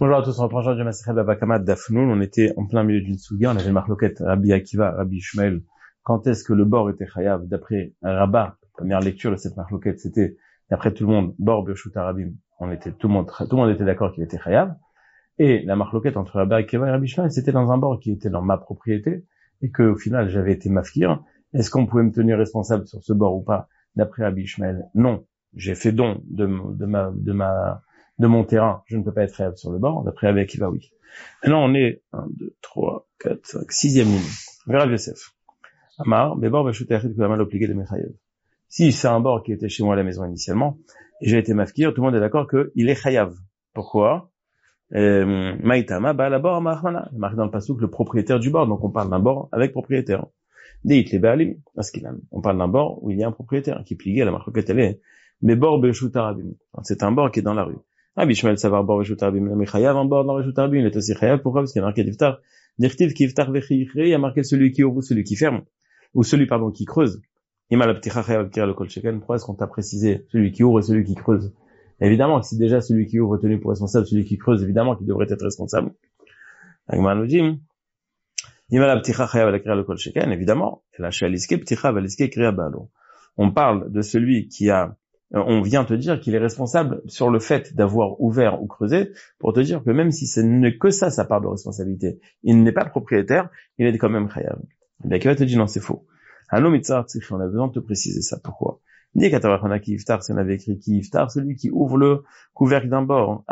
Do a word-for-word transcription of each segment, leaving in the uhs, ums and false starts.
Bonjour à tous, on reprend du Masechet Bava Kama Dafnoun. On était en plein milieu d'une souga, on avait le marloquette Rabbi Akiva, Rabbi Ishmael. Quand est-ce que le bord était chayav? D'après Rabat, première lecture de cette marloquette, c'était, d'après tout le monde, bord Birshut Harabim. On était, tout le monde, tout le monde était d'accord qu'il était chayav. Et la marloquette entre Rabbi Akiva et Rabbi Ishmael, c'était dans un bord qui était dans ma propriété, et que, au final, j'avais été mafkir. Est-ce qu'on pouvait me tenir responsable sur ce bord ou pas? D'après Rabbi Ishmael, non. J'ai fait don de, de ma, de ma, de mon terrain, je ne peux pas être chayav sur le bord, d'après Rabbi Akiva, oui. Maintenant, on est un, deux, trois, quatre, cinq, sixième ligne. Vers Yosef. Amar, mais bord Birshut Harabim que mal obligé de Mechayev. Si c'est un bord qui était chez moi à la maison initialement, et j'ai été mafkir, tout le monde est d'accord qu'il est chayav. Pourquoi? Maïtama, bah, la bord, Mahmana. Il marque dans le passouk le propriétaire du bord, donc on parle d'un bord avec propriétaire. Deit les Baalim, Askilan. On parle d'un bord où il y a un propriétaire qui est plié à la marque qu'elle est. Mais bord Birshut Harabim. C'est un bord qui est dans la rue. Rabbi Ishmael savoir bord Birshut Harabim, mais chayav un bord dans Birshut Harabim, il est aussi chayav. Pourquoi? Parce qu'il y a marqué d'Iftar. D'Irtiv qui Iftar vechichre, il y a marqué celui qui ouvre, celui qui ferme. Ou celui, pardon, qui creuse. Ima la pticha chayav tira le kol sheken. Pourquoi est-ce qu'on t'a précisé celui qui ouvre et celui qui creuse? Évidemment que si déjà celui qui ouvre est tenu pour responsable, celui qui creuse, évidemment qu'il devrait être responsable. Agman nous dit, Ima la pticha chayav tira le kol sheken, évidemment. Et la shaliske pticha valiske kriya balo. On parle de celui qui a, on vient te dire qu'il est responsable sur le fait d'avoir ouvert ou creusé, pour te dire que même si ce n'est que ça, sa part de responsabilité, il n'est pas propriétaire, il est quand même chayav. Et qui va te dire non, c'est faux. On a besoin de te préciser ça. Pourquoi? Ni qu'à qui iftar, si on avait écrit qui iftar, celui qui ouvre le couvercle d'un bord.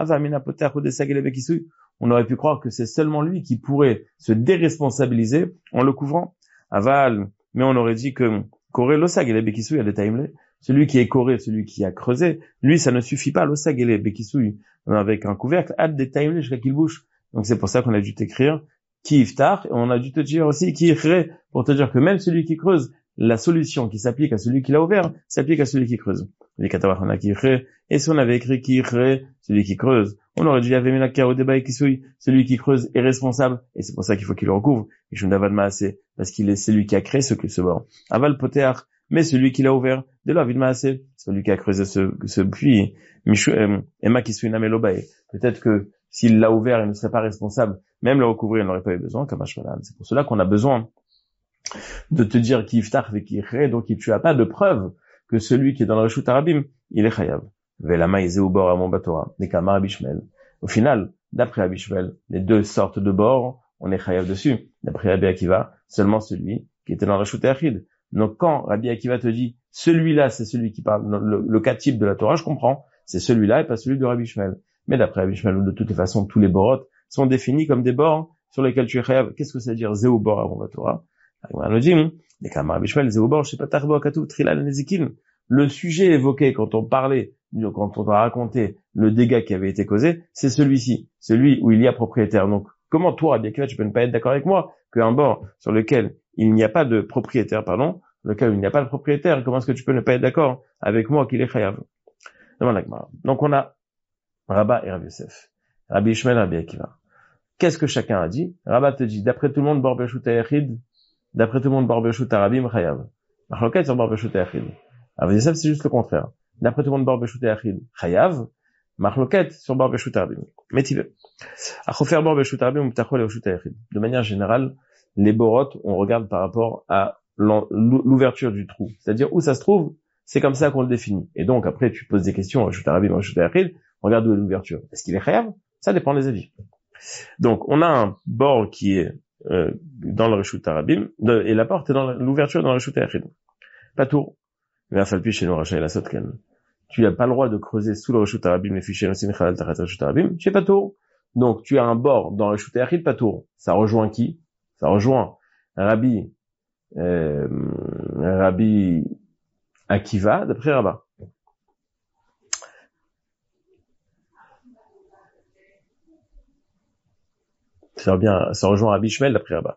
On aurait pu croire que c'est seulement lui qui pourrait se déresponsabiliser en le couvrant. Aval, mais on aurait dit que Koré l'osag et les bekisouy a des taimlés. Celui qui est coré, celui qui a creusé, lui, ça ne suffit pas, l'osag et les bekisouy, avec un couvercle, ad des taimlés jusqu'à qu'il bouge. Donc c'est pour ça qu'on a dû t'écrire qui iftar, et on a dû te dire aussi qui ichre, pour te dire que même celui qui creuse, la solution qui s'applique à celui qui l'a ouvert, s'applique à celui qui creuse. Les katawach, on a qui ichre, et si on avait écrit qui ichre, celui qui creuse, on aurait dit avait mis la kao débat et qui souille, celui qui creuse est responsable, et c'est pour ça qu'il faut qu'il le recouvre, et je n'avais pas assez, parce qu'il est celui qui a créé ce, ce bord. Aval potear, mais celui qui l'a ouvert, de là, vide assez, celui qui a creusé ce, ce puits, Emma qui souille namelobae. Peut-être que s'il l'a ouvert, il ne serait pas responsable. Même le recouvrir, il n'aurait pas eu besoin, comme Ashmalan. C'est pour cela qu'on a besoin de te dire qui iftar et qui ichre, donc tu as pas de preuve que celui qui est dans le Birshut Harabim, il est chayav. Velama izé ou bord à mon batora, des kamar Rabbi Ishmael. Au final, d'après Rabbi Ishmael, les deux sortes de bords, on est chayav dessus. D'après Rabbi Akiva, seulement celui qui était dans le Birshut Harabim. Donc quand Rabbi Akiva te dit, celui-là, c'est celui qui parle, le, le cas type de la Torah, je comprends, c'est celui-là et pas celui de Rabbi Ishmael. Mais d'après Rabbi Ishmael, de toutes les façons, tous les borot sont définis comme des bords sur lesquels tu es chayav. Qu'est-ce que ça veut dire, zéou bord avant la Torah? Le sujet évoqué quand on parlait, quand on a raconté le dégât qui avait été causé, c'est celui-ci, celui où il y a propriétaire. Donc, comment toi, Rabbi Akiva, tu peux ne pas être d'accord avec moi qu'un bord sur lequel il n'y a pas de propriétaire, pardon, lequel il n'y a pas de propriétaire, comment est-ce que tu peux ne pas être d'accord avec moi qu'il est chayav? Donc on a Rabat et Rabbi Yosef, Rabbi Ishmael et Rabbi Akiva. Qu'est-ce que chacun a dit? Rabat te dit, d'après tout le monde, bord Birshut Hayachid, d'après tout le monde, bord Birshut Harabim, chayav. Marloquette sur bord Birshut Hayachid. Rabbi Yosef, c'est juste le contraire. D'après tout le monde, bord Birshut Hayachid, chayav. Marloquette sur bord Birshut Harabim. Mais tu veux. Achofer bord Birshut Harabim ou ptachol Birshut Hayachid. De manière générale, les borotes, on regarde par rapport à l'ouverture du trou. C'est-à-dire où ça se trouve, c'est comme ça qu'on le définit. Et donc, après, tu poses des questions, Birshut Harabim, Birshut Hayachid, regarde où est l'ouverture. Est-ce qu'il est chayav? Ça dépend des avis. Donc, on a un bord qui est euh, dans le Birshut Harabim, et la porte est dans l'ouverture dans le Birshut Hayachid. Pas tour. Mais falpi chez nous Rachael Asotken. Tu n'as pas le droit de creuser sous le Birshut Harabim les fichiers aussi Michalal Tachat Birshut Harabim. Chez pas tour. Donc, tu as un bord dans le Birshut Hayachid, pas tour. Ça rejoint qui? Ça rejoint Rabbi, euh, Rabbi Akiva d'après Rabat. Ça, bien, ça rejoint Rabbi Ishmael d'après Rabat.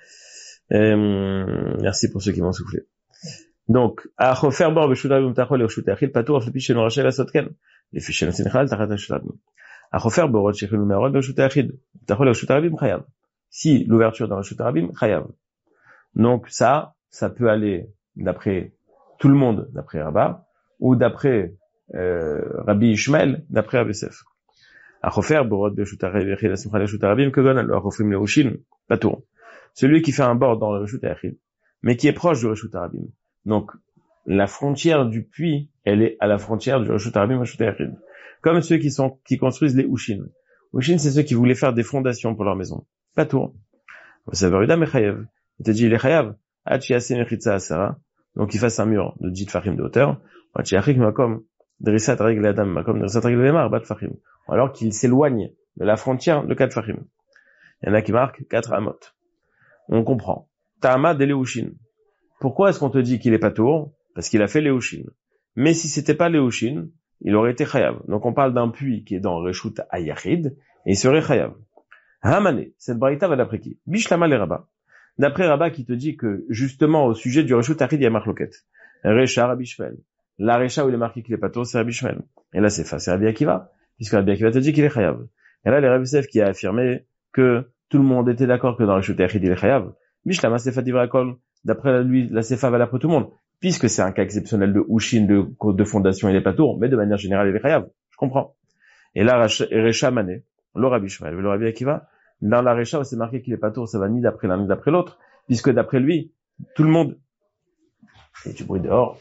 Euh, merci pour ceux qui m'ont soufflé. Donc, à refaire bord Birshut Harabim tachol Birshut Hayachid patur aflepi sheno Rachel Asotken les fichiers Michalal Tachat Birshut Harabim. À refaire bord shechinu me'arod Birshut Hayachid tachol Birshut Harabim chayav. Si l'ouverture dans le Birshut Harabim chayav. Donc ça, ça peut aller d'après tout le monde, d'après Rabat, ou d'après euh, Rabbi Ishmael, d'après Rabbi Yosef. Achofer, borod, beshut arabim, yachid, asimcha, leshut arabim, kegon, alo, achofrim, leushin, patour. Celui qui fait un bord dans le reshut yachid, mais qui est proche du reshut arabim. Donc, la frontière du puits, elle est à la frontière du reshut arabim, reshut yachid. Comme ceux qui sont, qui construisent les ushin. Ushin, c'est ceux qui voulaient faire des fondations pour leur maison. Patour. Savarida, mechayev. Il te dit, il est chayav. Hachi, ase, mechitza, asara. Donc, il fasse un mur de dix tfachim de hauteur. Hachi, achik, makom, drissat, règle, adam, makom, drissat, règle, lemar, bat tfachim. Alors qu'il s'éloigne de la frontière de quatre tfachim. Il y en a qui marquent quatre amot. On comprend. Ta'ama de Léushin. Pourquoi est-ce qu'on te dit qu'il est patour? Parce qu'il a fait Léushin. Mais si c'était pas Léushin, il aurait été chayav. Donc on parle d'un puits qui est dans Reshut Ayachid, et il serait chayav. Hamane, cette braïta va d'après qui? Bishlama le Rabba. D'après Rabba qui te dit que, justement, au sujet du Reshut Ayachid, il y a marloquet. Recha Rabbi Shmuel. La Recha où il est marqué qu'il est patour, c'est Rabbi Shmuel. Et là, c'est fa, c'est Rabbi Akiva. Puisque Rabbi Akiva te dit qu'il est chayav. Et là, les Rabbi Yosef qui a affirmé que tout le monde était d'accord que dans Reshut Ayachid, il est chayav. Bishlama sefa divra kol. D'après lui, la sefa va d'après tout le monde. Puisque c'est un cas exceptionnel de Ushin, de, de fondation, il est patour, mais de manière générale, il est chayav. Je comprends. Et là, Recha Mané, le Rabbi Shmuel, le Rabbi Akiva, dans la Recha où c'est marqué qu'il est patour, ça va ni d'après l'un ni d'après l'autre, puisque d'après lui, tout le monde, et du bruit dehors.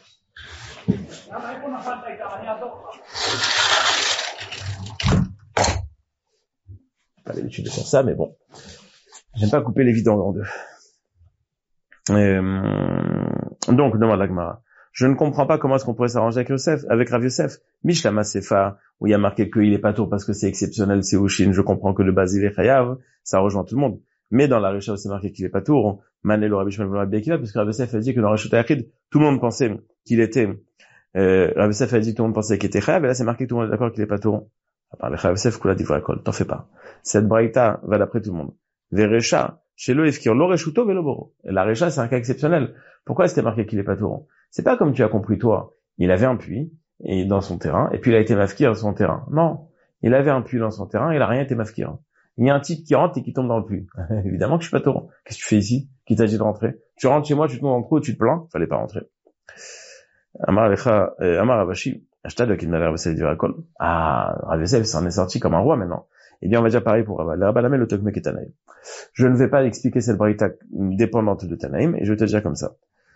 Pas l'habitude de faire ça, mais bon. J'aime pas couper les vidanges en deux. Euh, donc, demande la Gemara. Je ne comprends pas comment est-ce qu'on pourrait s'arranger avec Yosef, avec Rav Yosef. Mishlama Sefa, où il y a marqué qu'il est patour parce que c'est exceptionnel, c'est Ushin, je comprends que de base il est chayav, ça rejoint tout le monde. Mais dans la Recha où c'est marqué qu'il est patour, Mané le Rabbi Shmuel le Rabbi Akiva, puisque Rav Yosef a dit que dans Reshut Ayachid, tout le monde pensait qu'il était, euh, Rav Yosef a dit que tout le monde pensait qu'il était chayav, et là c'est marqué que tout le monde est d'accord qu'il est patour. À part le Rav Yosef, Kula Divra Kol, t'en fais pas. Cette braïta va d'après tout le monde. Verecha, chez le Efkir, lo Reshuto velo boro. La Recha, c'est un cas exceptionnel. Pourquoi c'était marqué qu'il est patour? C'est pas comme tu as compris toi. Il avait un puits, et dans son terrain, et puis il a été mafkir dans son terrain. Non. Il avait un puits dans son terrain, il a rien été mafkir. Il y a un type qui rentre et qui tombe dans le puits. Évidemment que je suis patour. Qu'est-ce que tu fais ici? Qui t'a dit de rentrer? Tu rentres chez moi, tu tombes dans le trou, tu te plains? Fallait pas rentrer. Amar Alecha, Amar Avashi, Ashtad, qui m'a l'air de dire à Kol. Ah, Rav Yosef s'en est sorti comme un roi maintenant. Eh bien, on va dire pareil pour Rabba. Le Rabba Lamel, le Tokmek et Tanaïm. Je ne vais pas expliquer cette braïta dépendante de Tanaïm, et je vais te dire comme ça.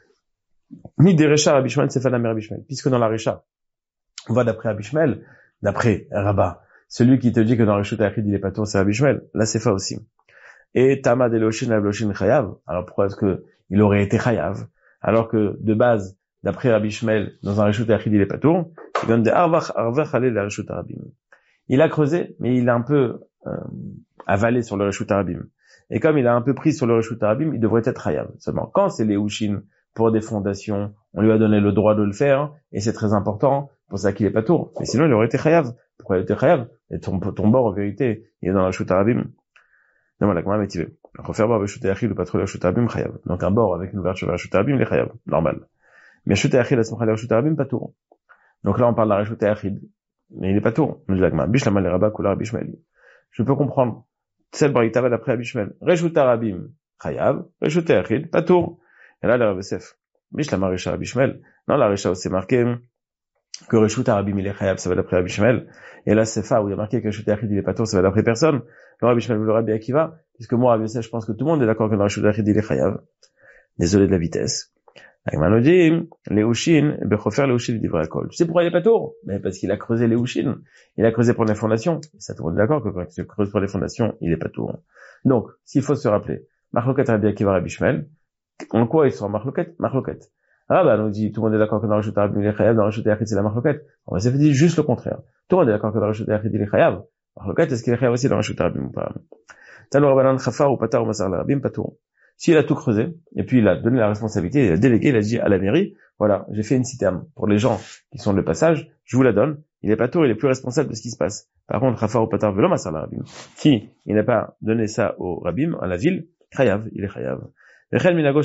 Ni des Recha Rabbi Shmuel, c'est Fadam Rabbi Shmuel. Puisque dans la Recha, on va d'après Rabbi Shmuel, d'après Rabba, celui qui te dit que dans le Reshut Ayachid, il est patour, c'est Rabbi Shmuel. La Sefa aussi. Et Tama de Loshin, Loshin Chayav. Alors pourquoi est-ce que il aurait été Chayav? Alors que, de base, d'après Rabbi Shmuel, dans un Reshut Ayachid, il est patour. Il donne des Arvach, Arvach, allez, la Reshut Arabim. Il a creusé, mais il a un peu, euh, avalé sur le Reshut Arabim. Et comme il a un peu pris sur le Reshut Arabim, il devrait être Chayav. Seulement, quand c'est les Ushin, pour des fondations, on lui a donné le droit de le faire, et c'est très important, pour ça qu'il est patour. Mais sinon, il aurait été chayav. Pourquoi il était chayav? Et ton, ton bord, en vérité, il est dans la Reshut Arabim. Non, la Gemara métivée. Refaire bord avec Reshut Ayachid, le patron de la Reshut Arabim, chayav. Donc un bord avec une ouverture vers la Reshut Arabim, il est chayav. Normal. Mais Reshut Ayachid, la Simcha de la Reshut Arabim, patour. Donc là, on parle de la Reshut Ayachid. Mais il est patour. Nous dit la Gemara. Bishlama le Rabba, Kula Rabbi Shmuel. Je peux comprendre. Cette braïta va d'après Rabbi Shmuel. Reshut Arabim, chayav. Reshut Ayachid, patour. Et là, le Rav Yosef. Bishlama Recha Rabbi Shmuel. Non, la Recha où c'est marqué que Reshut Arabim il est chayav, ça va d'après Rabbi Shmuel. Et là, Sefa où il y a marqué que Reshut Ayachid il est patour, ça va d'après personne. Le Rabbi Shmuel ou le Rabbi Akiva, puisque moi, Rabbi Yosef, je pense que tout le monde est d'accord que dans Reshut Ayachid il est chayav. Désolé de la vitesse. Agman nous dit, les Ushin, Bechofer les Ushin, il dit kol. Tu sais pourquoi il est patour? Mais parce qu'il a creusé les Ushin. Il a creusé pour les fondations. Et ça, tout le monde est d'accord que quand il creuse pour les fondations, il est patour. Donc, s'il faut se rappeler, Marloket Rabbi Akiva Rabbi Shmuel, en quoi ils sont marloquet? Marloquet. Ah bah, nous dit, tout le monde est d'accord que dans le Reshut Arabim il est chayav, dans le Reshut Ayachid c'est la marloquet. On va se dire juste le contraire. Tout le monde est d'accord que dans le Reshut Ayachid il est chayav. Marloquet, est-ce qu'il est chayav aussi dans le Reshut Arabim ou pas? Tano Rabbanan Chafar ou Patar ou Masar l'Arabim, patour. S'il a tout creusé, et puis il a donné la responsabilité, il a délégué, il a dit à la mairie, voilà, j'ai fait une citerne. Pour les gens qui sont de passage, je vous la donne. Il est patour, il est plus responsable de ce qui se passe. Par contre, Chafar ou Patar velo Masar l'Arabim. Si il n'a pas donné ça au Rabim, à la ville, chayav, il est chayav. C'est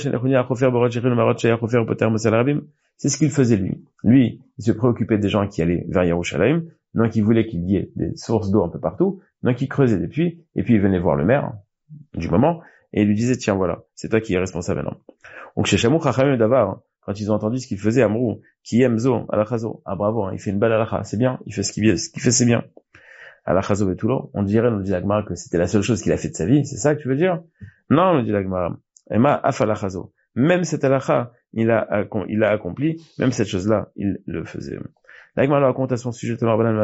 ce qu'il faisait lui. Lui, il se préoccupait des gens qui allaient vers Yerushalayim, donc il voulait qu'il y ait des sources d'eau un peu partout, donc il creusait des puits, et puis il venait voir le maire du moment, et il lui disait, tiens voilà, c'est toi qui es responsable maintenant. Donc chez Shamou Chachamim Davar, quand ils ont entendu ce qu'il faisait, Amrou, qui aime Zo, Alachazo, ah bravo, hein, il fait une belle alacha, c'est bien, il fait ce qu'il, ce qu'il fait, c'est bien. à la chazo et tout on dirait, nous dit la Gemara, que c'était la seule chose qu'il a fait de sa vie, c'est ça que tu veux dire? Non, nous dit la Gemara, Ema af la chazo. Même cette halakha, il a, il a accompli, même cette chose-là, il le faisait. La Gemara raconte à son sujet,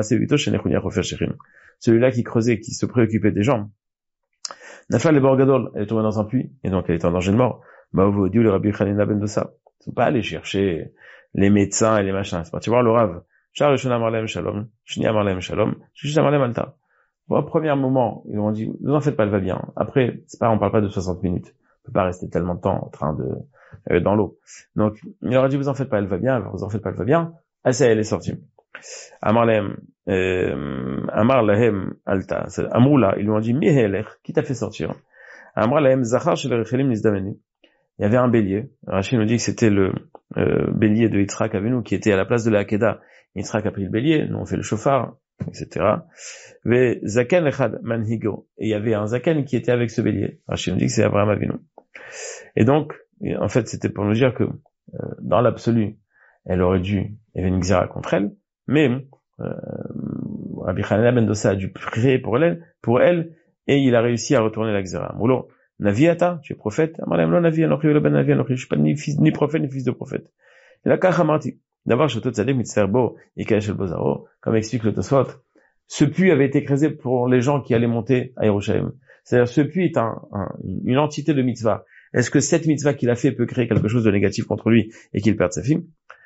celui-là qui creusait, qui se préoccupait des gens. Nafal le Borgadol, elle est tombée dans un puits, et donc elle est en danger de mort. Maovo Dieu le Rabbi Chanina ben Dosa. Ils sont pas allés chercher les médecins et les machins. C'est pas, tu vois, le Rav. Char Shona Marlem Shalom, Shnia Marlem Shalom, Shishna Marlem Alta. Au premier moment, ils ont dit, vous en faites pas, elle va bien. Après, c'est pas, on parle pas de soixante minutes. On peut pas rester tellement de temps en train de, euh, dans l'eau. Donc, il leur a dit, vous en faites pas, elle va bien, vous en faites pas, elle va bien. Ah, ça, elle est sortie. Amarlem, euh, Amar Lahem Alta. Amoula, ils lui ont dit, Mihelech, qui t'a fait sortir? Amar Lahem Zachar Shel Rechelim Nizdameni. Il y avait un bélier. Rachid nous dit que c'était le euh, bélier de Yitzhak Avinu qui était à la place de la Hakeda. Yitzhak a pris le bélier, nous on fait le shofar, et cetera. Ve Zaken Echad Manhigo. Et il y avait un Zaken qui était avec ce bélier. Rachid nous dit que c'est Abraham Avinu. Et donc, en fait, c'était pour nous dire que euh, dans l'absolu, elle aurait dû, il y avait une xéra contre elle, mais euh, Rabbi Chanina ben Dosa a dû prier pour elle, pour elle, et il a réussi à retourner la xéra. Moulo, Naviata, tu es prophète? Amalem lo Navi, anochi lo ben Navi, anochi, je suis pas ni fils, ni prophète, ni fils de prophète. Et là, Kachamarti, d'abord, Shotot Tzaddik Mitzverbo, Ikash el Bozaro, comme explique le Tosfot, ce puits avait été creusé pour les gens qui allaient monter à Yerushalayim. C'est-à-dire, ce puits est un, un, une entité de mitzvah. Est-ce que cette mitzvah qu'il a fait peut créer quelque chose de négatif contre lui et qu'il perde sa fille?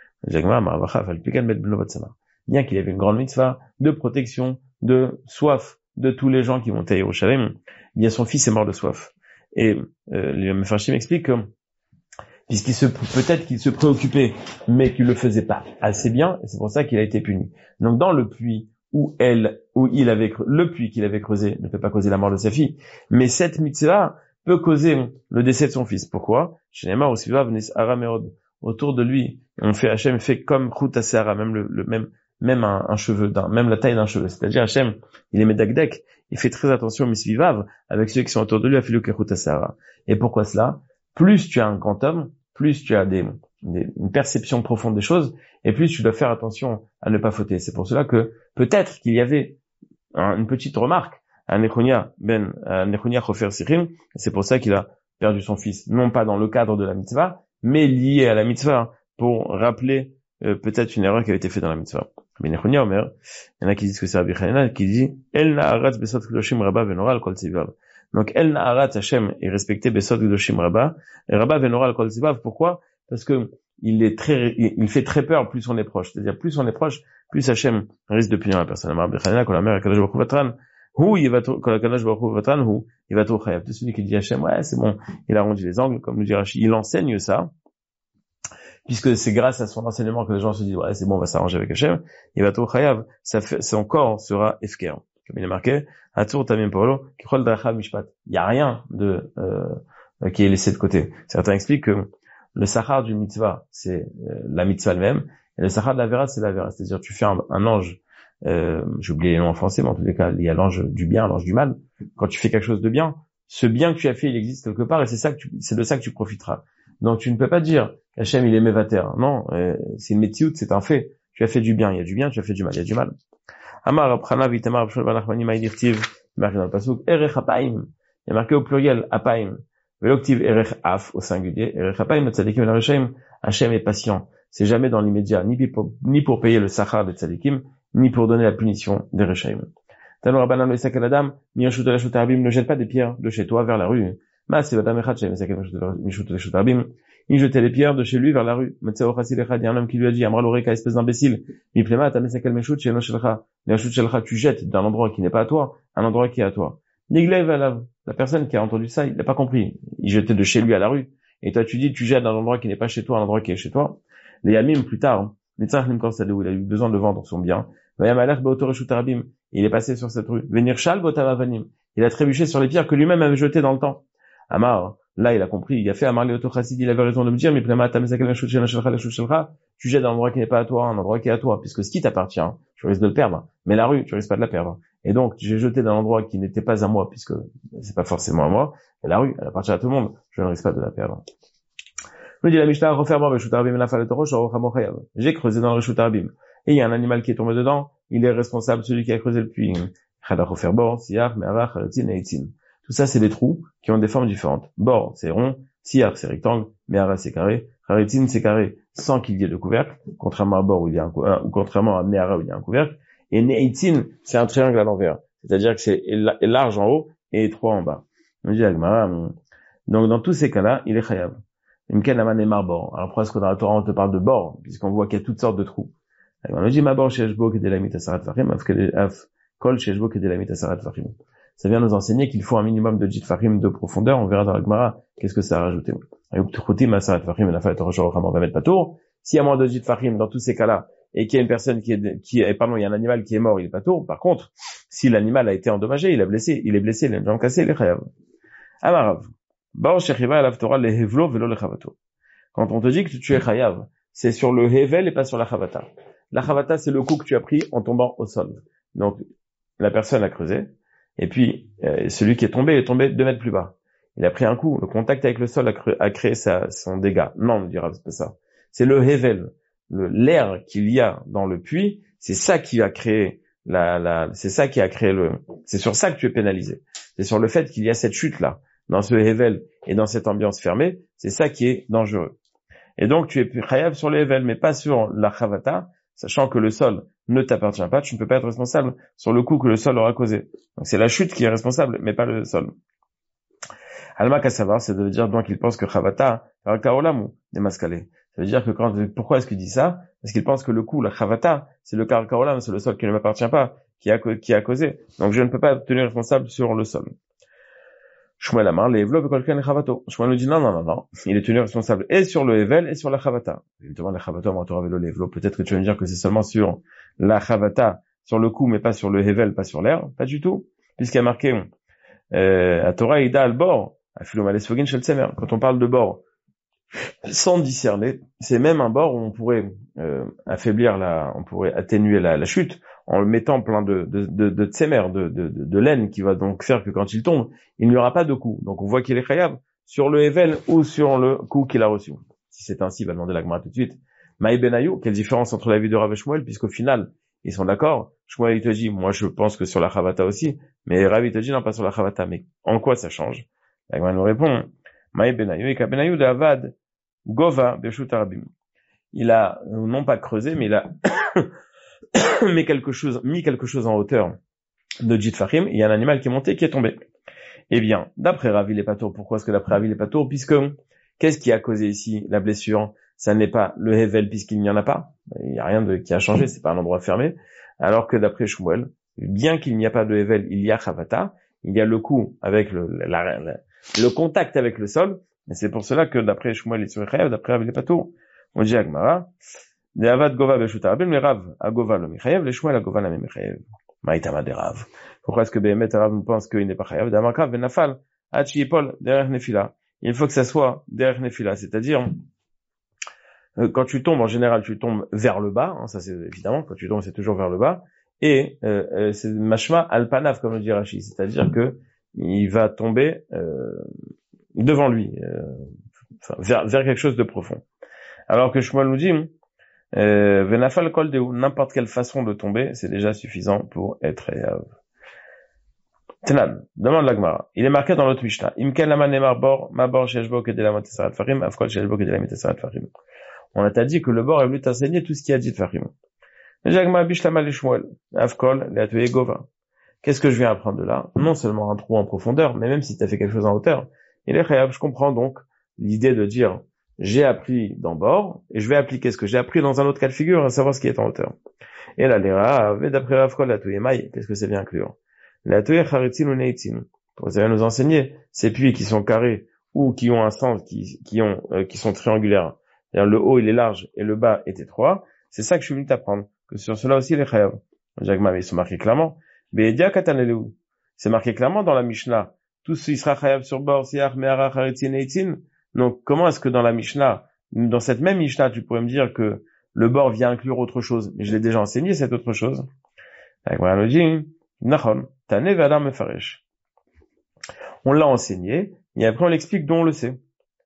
Bien qu'il avait une grande mitzvah de protection, de soif de tous les gens qui montaient à Yerushalayim, bien son fils est mort de soif. Et euh, le Mefarshim explique que puisqu'il se peut-être qu'il se préoccupait, mais qu'il le faisait pas assez bien, et c'est pour ça qu'il a été puni. Donc dans le puits où elle, où il avait le puits qu'il avait creusé ne peut pas causer la mort de sa fille, mais cette mitzvah peut causer le décès de son fils. Pourquoi? Shenema aussi va venir Araméod. Autour de lui, on fait Hachem fait comme Chut Asehara, même le, le même même un, un cheveu, d'un, même la taille d'un cheveu. C'est-à-dire Hachem, il est Medakdek, il fait très attention misvivav avec ceux qui sont autour de lui à Filou Chut Asehara. Et pourquoi cela? Plus tu as un grand homme, plus tu as des, des une perception profonde des choses, et plus tu dois faire attention à ne pas fauter. C'est pour cela que peut-être qu'il y avait un, une petite remarque à Nechonia ben à Nechonia Chofer Sichim, c'est pour ça qu'il a perdu son fils, non pas dans le cadre de la mitzvah, mais lié à la mitzvah, pour rappeler euh, peut-être une erreur qui avait été faite dans la mitzvah. Mais Nechonia Omer, il y en a qui disent que c'est Rabbi Chanina qui dit El na'aratz besot kedoshim rabba venoral kol tzivav. Donc El na'aratz Hashem est respecté besot kedoshim rabba et rabba venoral kol tzivav. Pourquoi? Parce que il est très, il fait très peur plus on est proche. C'est-à-dire plus on est proche, plus Hashem risque de punir la personne. Rabbi Chanina, quand la mère Kadosh Baruch Hu vatran, hu yivatru, quand la Kadosh Baruch Hu vatran, hu yivatru chayav. Tout celui qui dit Hashem, ouais c'est bon, il a arrondi les angles, comme nous dit Rashi, il enseigne ça. Puisque c'est grâce à son enseignement que les gens se disent ouais c'est bon on va s'arranger avec Hashem, il va tout chayav, ça fait son corps sera efker. Comme il est marqué, Atur Tamim Paulo, Kichol Drachav Mishpat. Il y a rien de euh, qui est laissé de côté. Certains expliquent que le sachar du mitzvah c'est euh, la mitzvah elle-même et le sachar de la vera c'est la vera. C'est-à-dire tu fais un, un ange, euh, j'ai oublié les noms en français mais en tous les cas il y a l'ange du bien, l'ange du mal. Quand tu fais quelque chose de bien, ce bien que tu as fait il existe quelque part et c'est ça que tu, c'est de ça que tu profiteras. Donc tu ne peux pas dire Hachem il est mévater. Non, euh, c'est une métiout, c'est un fait. Tu as fait du bien, il y a du bien, tu as fait du mal, il y a du mal. Amar Prana Vitamar Bshol Banachmani Maïdirtiv, marqué dans le pasuk, Erech Apaim. Il y a marqué au pluriel Apaim. Veloktiv Erech Af au singulier. Erech Apaim, Tzadikim et Hashem. Hachem est patient. C'est jamais dans l'immédiat, ni pour, ni pour payer le sachar des Tzadikim, ni pour donner la punition des Rechaim. Tano Rabbanan le Sakel Adam, Miyashut Elashut Arabim, ne jette pas des pierres de chez toi vers la rue. Il jetait les pierres de chez lui vers la rue. Il y a un homme qui lui a dit, Amra l'oreca, espèce d'imbécile. Tu jettes d'un endroit qui n'est pas à toi, un endroit qui est à toi. La personne qui a entendu ça, il n'a pas compris. Il jetait de chez lui à la rue. Et toi, tu dis, tu jettes d'un endroit qui n'est pas chez toi, un endroit qui est chez toi. Les yamim, plus tard, il a eu besoin de vendre son bien. Il est passé sur cette rue. Il a trébuché sur les pierres que lui-même avait jetées dans le temps. Amar, là, il a compris, il a fait Amar Léoto Chassid, il avait raison de me dire, mais tu jettes dans un endroit qui n'est pas à toi, un endroit qui est à toi, puisque ce qui t'appartient, tu risques de le perdre. Mais la rue, tu risques pas de la perdre. Et donc, j'ai jeté dans un endroit qui n'était pas à moi, puisque c'est pas forcément à moi. Et la rue, elle appartient à tout le monde. Je ne risque pas de la perdre. Nous dit la Mishnah, referme Reshut Arabim la Falet Rosh, j'ai creusé dans le Reshut Arabim. Et il y a un animal qui est tombé dedans, il est responsable, celui qui a creusé le puits. Chadachofer bor, siyar, me'ara, charetzin, eitzin. Tout ça, c'est des trous qui ont des formes différentes. Bor, c'est rond, siyar, c'est rectangle, me'ara, c'est carré, charetzin, c'est carré, sans qu'il y ait de couvercle, contrairement à bor où il y a un couvercle, ou contrairement à me'ara où il y a un couvercle. Et neitzin, c'est un triangle à l'envers. C'est-à-dire que c'est large en haut et étroit en bas. On dit, donc, dans tous ces cas-là, il est chayav. Imken aman et marbor. Alors, pourquoi est-ce que dans la Torah, on te parle de bord, puisqu'on voit qu'il y a toutes sortes de trous? On dit, marbor, sheshbo, kedelamit asarat fachim, af kol, sheshbo, kedelamit asarat fachim. Ça vient nous enseigner qu'il faut un minimum de jit fachim de profondeur. On verra dans la Gemara, qu'est-ce que ça a rajouté. S'il y a moins de jit fachim dans tous ces cas-là, et qu'il y a une personne qui est, qui est, pardon, il y a un animal qui est mort, il est pas tour. Par contre, si l'animal a été endommagé, il a blessé, il est blessé, il a une jambe cassée, il est chayav. Amarav. Quand on te dit que tu es chayav, c'est sur le hevel et pas sur la chavata. La chavata, c'est le coup que tu as pris en tombant au sol. Donc, la personne a creusé, et puis, euh, celui qui est tombé est tombé deux mètres plus bas. Il a pris un coup, le contact avec le sol a, cré- a créé sa, son dégât. Non, on dira, c'est pas ça. C'est le hevel. Le, l'air qu'il y a dans le puits, c'est ça qui a créé la, la, c'est ça qui a créé le, c'est sur ça que tu es pénalisé. C'est sur le fait qu'il y a cette chute-là, dans ce hevel et dans cette ambiance fermée, c'est ça qui est dangereux. Et donc, tu es chayav sur le hevel, mais pas sur la chavata, sachant que le sol ne t'appartient pas, tu ne peux pas être responsable sur le coup que le sol aura causé. Donc, c'est la chute qui est responsable, mais pas le sol. Alma Kassavar, c'est de dire donc qu'il pense que chavata, karkaolamu, démascalé. Ça veut dire que quand, pourquoi est-ce qu'il dit ça? Parce qu'il pense que le coup, la chavata, c'est le karkaolam, c'est le sol qui ne m'appartient pas, qui a, qui a causé. Donc je ne peux pas être tenu responsable sur le sol. Shmuel Amar, le Evlo, Bekolken, Chavato. Shmuel nous dit non, non, non, non. Il est tenu responsable et sur le Evel et sur la chavata. Évidemment, la chavata, on va te révéler le Evlo. Peut-être que tu vas me dire que c'est seulement sur la chavata, sur le coup, mais pas sur le Evel, pas sur l'air. Pas du tout. Puisqu'il y a marqué, euh, à Torah, Ida al-Bor, à Philomales Shel Tsemer. Quand on parle de bord, sans discerner, c'est même un bord où on pourrait euh, affaiblir la, on pourrait atténuer la, la chute en le mettant plein de de de, de tsemer, de, de, de, de laine qui va donc faire que quand il tombe, il n'y aura pas de coup. Donc on voit qu'il est chayav sur le Evel ou sur le coup qu'il a reçu. Si c'est ainsi, il va demander la Gemara tout de suite. Maï Benayou, quelle différence entre la vie de Rav et Shmuel, puisqu'au final, ils sont d'accord. Shmuel, il te dit, moi je pense que sur la Chavata aussi, mais Rav, il te dit, non, pas sur la Chavata. Mais en quoi ça change? La Gemara nous répond, Maï Benayou, et Benayou de Avad, Gova Beshut Arabim. Il a non pas creusé, mais il a mis quelque chose, mis quelque chose en hauteur de Jit Fachim. Il y a un animal qui est monté, qui est tombé. Eh bien, d'après Rav, il est pas tour. Pourquoi est-ce que d'après Rav, il est pas tour? Puisque qu'est-ce qui a causé ici la blessure? Ça n'est pas le Hevel puisqu'il n'y en a pas. Il n'y a rien de qui a changé. C'est pas un endroit fermé. Alors que d'après Shmuel, bien qu'il n'y a pas de Hevel, il y a Chavata. Il y a le coup avec le, la, la, le contact avec le sol. Et c'est pour cela que d'après Shmuel il serait chayav, d'après Rav il est pas tout. On dit Agmara, de Avad Gova Beshut Arabim, les Rav à Gova le Mechayev, les Shmuel à Gova la Mechayev. Maïtama de Rav. Pourquoi est-ce que Behemet Rav pense qu'il n'est pas chayav? D'Amarka Venafal, Hachi Epol, derrière Nefila. Il faut que ça soit derrière Nefila, c'est-à-dire, euh, quand tu tombes, en général, tu tombes vers le bas, hein, ça c'est évidemment, quand tu tombes, c'est toujours vers le bas, et euh, euh, c'est Mashma Alpanav, comme le dit Rashi, c'est-à-dire que il va tomber euh, devant lui, euh, enfin, vers, vers quelque chose de profond. Alors que Shmuel nous dit, euh, Venafal kol deu, n'importe quelle façon de tomber, c'est déjà suffisant pour être chayav. Tenan, demande l'Agmara. Il est marqué dans l'autre Mishnah. Imken laman nemar bor, ma bor sheshbo kedelamat tesarat farim, afkol sheshbo kedelamat tesarat farim. On a dit que le bord est venu t'enseigner tout ce qui a dit de farim. L'Agmara bishlama le Shmuel, afkol le atuye gova. Qu'est-ce que je viens apprendre de là? Non seulement un trou en profondeur, mais même si tu as fait quelque chose en hauteur, il est chayav. Je comprends donc l'idée de dire, j'ai appris dans bord, et je vais appliquer ce que j'ai appris dans un autre cas de figure, à savoir ce qui est en hauteur. Et là, les Rav, d'après Rav Kol, la touye maï, qu'est-ce que ça vient inclure? La touye charitzin ou neitzin. Vous allez nous enseigner, ces puits qui sont carrés, ou qui ont un sens, qui, qui ont, euh, qui sont triangulaires. C'est-à-dire, le haut, il est large, et le bas est étroit. C'est ça que je suis venu t'apprendre. Que sur cela aussi, les chayav. Jagma, ils sont marqués clairement. Be'edia kataneleu. C'est marqué clairement dans la Mishnah. Tout ce qui sera chayav sur bord, siach, me'ara, charitzin, neitzin. Donc, comment est-ce que dans la Mishnah, dans cette même Mishnah, tu pourrais me dire que le bord vient inclure autre chose? Mais je l'ai déjà enseigné, cette autre chose. On l'a enseigné, et après on l'explique d'où on le sait.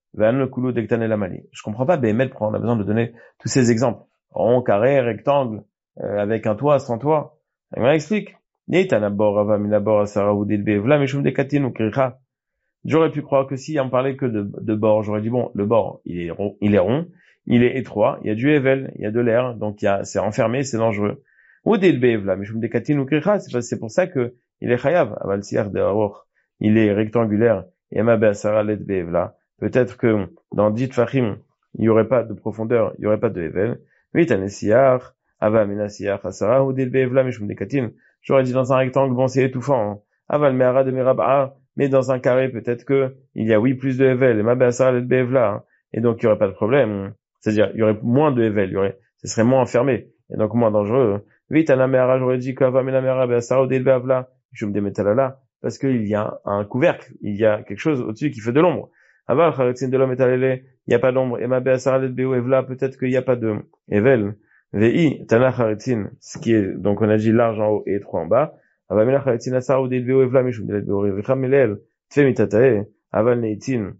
Je comprends pas, Béhémet, pourquoi on a besoin de donner tous ces exemples. Rond, carré, rectangle, euh, avec un toit, sans toit. On explique. J'aurais pu croire que si on parlait que de, de bord, j'aurais dit bon, le bord, il est rond, il est rond, il est étroit, il y a du Hevel, il y a de l'air, donc il y a, c'est enfermé, c'est dangereux. Ou des Bevla, mais je me décatine ou kricha, c'est c'est pour ça que il est chayav, aval siar de aor, il est rectangulaire, et ma be'asara let Bevla. Peut-être que dans dit fachim, il y aurait pas de profondeur, il y aurait pas de Hevel. Oui, t'as nesiar, ava menasiar, asara, ou des Bevla, mais je me décatine. J'aurais dit dans un rectangle, bon, c'est étouffant, hein. Aval me'ara de merab'a, mais dans un carré, peut-être que il y a oui plus de Hevel, et ma be'asara let Bevla, hein. Et donc il y aurait pas de problème. C'est-à-dire, il y aurait moins de Hevel, il y aurait, ce serait moins enfermé, et donc moins dangereux. Vite, à la mera, j'aurais dit qu'ava mais la mera, ben, ça, au délbavla, je me démettais là, parce qu'il y a un couvercle, il y a quelque chose au-dessus qui fait de l'ombre. Aval, charitzin de l'homme est allé, il n'y a pas d'ombre, et ma be'asara let beu evla, peut-être qu'il n'y a pas de Hevel. Vi, tana charitzin, ce qui est, donc on a dit large en haut et étroit en bas. Aval, mais la charitzin, asara, au délbeu evla, mais je me démettais beu evla, melel, tfe mitatae, aval neitin.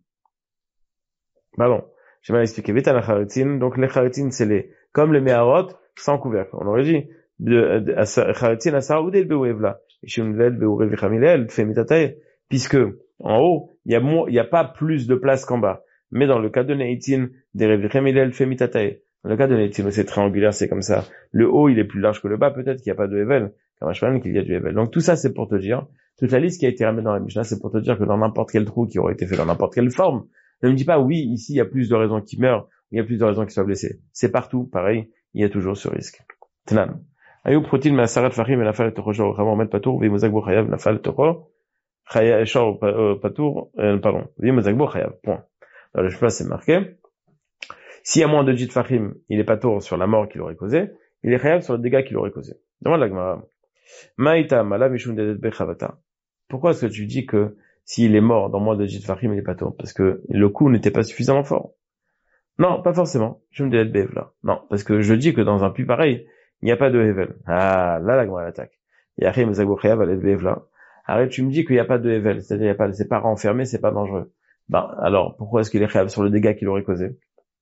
Pardon. J'ai mal expliqué. Vite à la charitzin. Donc, les charitzin, c'est les, comme les meharot, sans couvercle. On aurait dit, charitzin asar ou del beouevla. Ishumlel beourev vichamilel, fait mitatae. Puisque, en haut, il y a moins, il y a pas plus de place qu'en bas. Mais dans le cas de neitin, des revichamilel, fait mitatae. Dans le cas de neitin, c'est triangulaire, c'est comme ça. Le haut, il est plus large que le bas, peut-être qu'il n'y a pas de hevel. Comme un cheval, qu'il y a du hevel. Donc, tout ça, c'est pour te dire, toute la liste qui a été ramenée dans la Mishnah, c'est pour te dire que dans n'importe quel trou qui aurait été fait dans n'importe quelle forme, ne me dis pas, oui, ici, il y a plus de raisons qui meurent, il y a plus de raisons qui soient blessés. C'est partout, pareil, il y a toujours ce risque. Tnan. Ayou protil ma sarat fahim et la falle toro shor ramon met patour, vi mozakbo chayav la falle toro, chayav shor patour, pardon, vi mozakbo chayav, point. Dans le chemin, c'est marqué. S'il y a moins de jit fahim, il est patour sur la mort qu'il aurait causé, il est chayav sur le dégât qu'il aurait causé. Demande la Gemara. Maïta mala mishun dedet bechavata. Pourquoi est-ce que tu dis que s'il est mort dans moins de jit fahim, il est patour? Parce que le coup n'était pas suffisamment fort. Non, pas forcément. Je me dis Bev là. Non, parce que je dis que dans un puits pareil, il n'y a pas de Hevel. Ah, là, la Gemara l'attaque. Yachim Mezagoucheav al Bev là. Arrête, tu me dis qu'il n'y a pas de Hevel. C'est-à-dire, il y a pas, c'est pas renfermé, c'est pas dangereux. Ben, alors, pourquoi est-ce qu'il est Chayav sur le dégât qu'il aurait causé?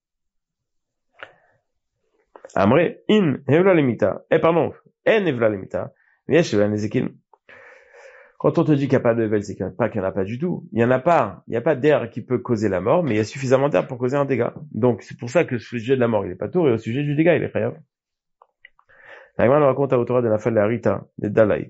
Amré, in, Hevla limita. Eh, pardon, en Hevla limita. Yesh Hevla nezekin. Quand on te dit qu'il n'y a pas de Hevel, c'est qu'il n'y en a pas, qu'il n'y en a pas du tout. Il n'y en a pas, il n'y a pas d'air qui peut causer la mort, mais il y a suffisamment d'air pour causer un dégât. Donc, c'est pour ça que le sujet de la mort, il est pas tour, et au sujet du dégât, il est chayav. La Gemara nous raconte à Torah de la fin de la Rita, des Dalai.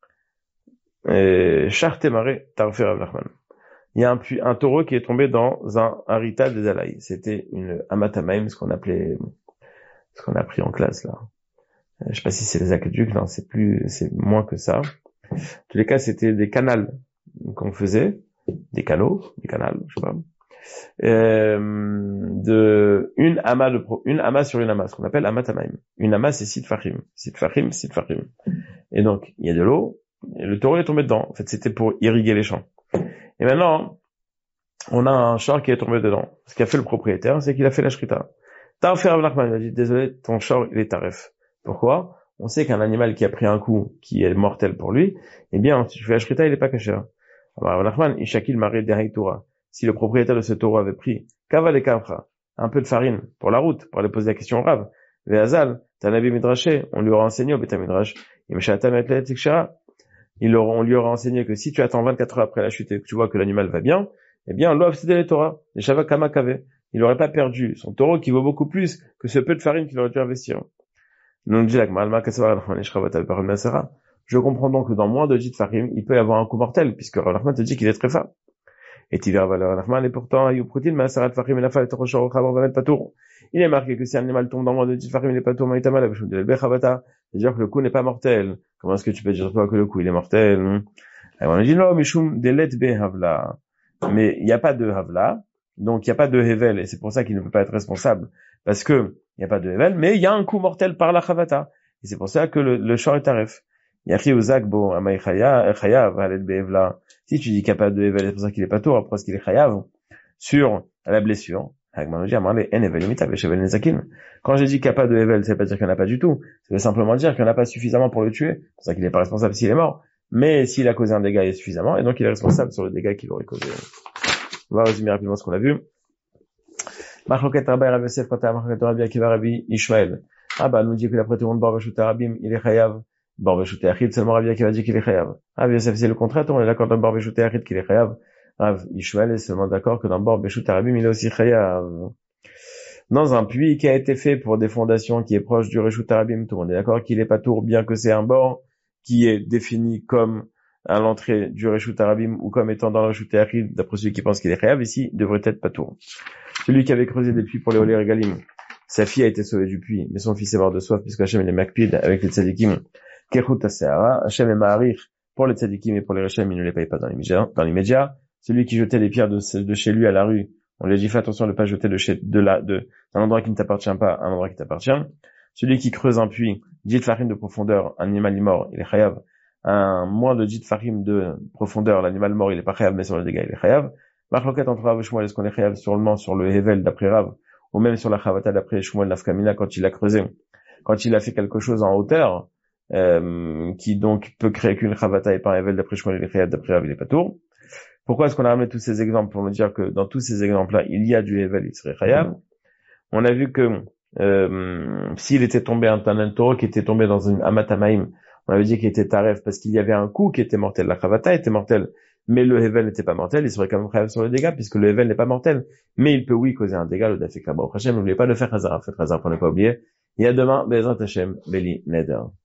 Charte maré, tarfer Avlachman. Il y a un, un taureau qui est tombé dans un harita des Dalai. C'était une amatamaim, ce qu'on appelait, ce qu'on a appris en classe, là. Je sais pas si c'est les aqueducs, non, c'est plus, c'est moins que ça. En tous les cas, c'était des canals qu'on faisait, des canaux, des canals, je sais pas, euh, de une ama de pro, une ama sur une ama, ce qu'on appelle amatamaim. Une ama, c'est sit fahim, sit fahim, sit fahim. Et donc, il y a de l'eau, et le taureau est tombé dedans. En fait, c'était pour irriguer les champs. Et maintenant, on a un char qui est tombé dedans. Ce qu'a fait le propriétaire, c'est qu'il a fait la shrita. Tarfer Avlachman, il a dit, désolé, ton char, il est taref. Pourquoi? On sait qu'un animal qui a pris un coup, qui est mortel pour lui, eh bien, si tu fais la shrita, il est pas caché. Si le propriétaire de ce taureau avait pris kaval et kafra, un peu de farine pour la route, pour aller poser la question au Rav, ve'azal, tanabi midraché, on lui aura enseigné au beta midrash, il on lui aura enseigné que si tu attends vingt-quatre heures après la chute et que tu vois que l'animal va bien, eh bien, l'offre c'était les Torah, les shavak kamakave. Il n'aurait pas perdu son taureau qui vaut beaucoup plus que ce peu de farine qu'il aurait dû investir. Je comprends donc que dans moins de jit farim, il peut y avoir un coup mortel, puisque Rav Nachman te dit qu'il est très fort. Et Tiver Rav Nachman, et pourtant, il est marqué que si un animal tombe dans moins de jit farim, il est pas tour, c'est-à-dire que le coup n'est pas mortel. Comment est-ce que tu peux dire toi que le coup il est mortel? Alors on dit non, mishum delet be havla. Mais il n'y a pas de havla, donc il n'y a pas de hevel, et c'est pour ça qu'il ne peut pas être responsable, parce que il n'y a pas de hevel, mais il y a un coup mortel par la chavata, et c'est pour ça que le, le shor est taref. Yachi uzak bo amay chayav alet be hevla. Si tu dis qu'il n'y a pas de hevel, c'est pour ça qu'il est pas tour, après parce qu'il est chayav sur la blessure. Quand j'ai dit qu'il n'y a pas de hevel, ça veut pas dire qu'il n'y en a pas du tout, ça veut simplement dire qu'il n'y en a pas suffisamment pour le tuer, c'est pour ça qu'il n'est pas responsable s'il est mort, mais s'il a causé un dégât, il est suffisamment, et donc il est responsable sur le dégât qu'il aurait causé. On va résumer rapidement ce qu'on a vu. Machloket Rabbi Rav Yosef, quand Machloket Rabbi Akiva Rabbi Ishmael. Ah bah, nous dit que d'après tout le monde, Bar Vashut Arabim, il est chayav, Bor Beshut Achid, seulement Rabbi Akiva dit qu'il est chayav. Rabbi Yosef, c'est le contraire, on est d'accord dans Bor Beshut Achid qu'il est chayav. Rav Ishmael est seulement d'accord que dans Bor Beshut Arabim, il est aussi chayav. Dans un puits qui a été fait pour des fondations qui est proche du Reshut Arabim, tout le monde est d'accord qu'il est pas tour, bien que c'est un bord qui est défini comme à l'entrée du Reshut Arabim ou comme étant dans le Reshut Achid, d'après celui qui pense qu'il est chayav, ici, devrait être pas tour. Celui qui avait creusé des puits pour les Olé Regalim, sa fille a été sauvée du puits, mais son fils est mort de soif puisque Hachem est makpid avec les tzadikim. Kechut Aseara, Hachem est ma'arich pour les tzadikim et pour les Rechem, il ne les paye pas dans l'immédiat. Dans l'immédiat, celui qui jetait les pierres de, de chez lui à la rue, on lui a dit fais attention de ne pas jeter de chez, de la, de, d'un endroit qui ne t'appartient pas à un endroit qui t'appartient. Celui qui creuse un puits, dix farim de profondeur, un animal mort, il est chayav. Un moins de dix farim de profondeur, l'animal mort, il est pas chayav, mais sur le dégât, il est chayav. Marloquette entre Rav et Shmuel, est-ce qu'on est chayav sûrement sur le Hevel d'après Rav, ou même sur la Chavata d'après Shmuel Nafkamina quand il a creusé, quand il a fait quelque chose en hauteur, euh, qui donc peut créer qu'une Chavata et pas un Hevel d'après Shmuel, il est chayav, d'après Rav, il est pas tour. Pourquoi est-ce qu'on a ramené tous ces exemples pour nous dire que dans tous ces exemples-là, il y a du Hevel, il serait chayav? On a vu que euh, s'il était tombé un Tanan Toro qui était tombé dans une Amatamaim, on avait dit qu'il était taref parce qu'il y avait un coup qui était mortel. La Chavata était mortelle, mais le Hevel n'était pas mortel, il serait quand même chayav sur le dégât puisque le Hevel n'est pas mortel. Mais il peut oui causer un dégât, le Dafek Rabba. Au Hachem, n'oubliez pas de faire Hazara, faites Hazara pour ne pas oublier. Il y a demain, Bezrat Hachem, Beli Neder.